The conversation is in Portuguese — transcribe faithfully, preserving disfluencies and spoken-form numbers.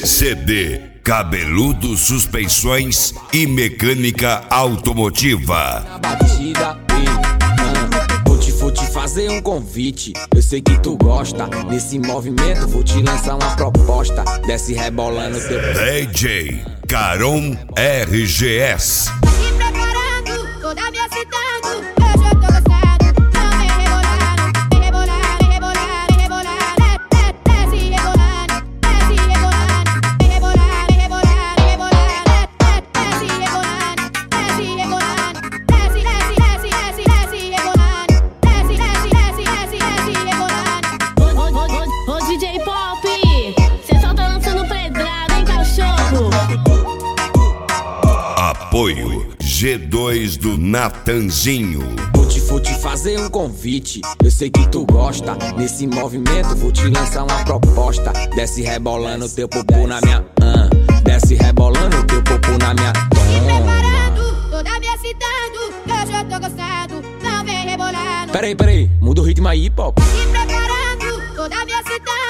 C D Cabeludo Suspensões e Mecânica Automotiva. Na batida, ei, mano, vou te, vou te fazer um convite. Eu sei que tu gosta desse movimento. Vou te lançar uma proposta. Desce rebolando teu D J Caron R G S. Me preparando, toda me excitando. Eu já tô gostado, não vem rebolando. Vem rebolar, vem rebolar, vem rebolar. Desce rebolando, desce rebolando. Vem rebolar, vem rebolar, vem rebolar. Desce rebolando, desce rebolando. Desce, desce, desce, desce, desce rebolando. Desce, desce, desce, desce, desce rebolando. Ô, ô, ô, ô, D J Pop, cê só tá lançando pedrada, hein, cachorro? Apoio G dois do Natanzinho. Vou te, vou te fazer um convite. Eu sei que tu gosta desse movimento. Vou te lançar uma proposta. Desce rebolando teu popô na minha ah. Desce rebolando teu popô na minha Me toma. preparando, toda me excitando. Eu já tô gostado, não vem rebolando. Peraí, peraí, muda o ritmo aí, pop. Me preparando, toda me excitando.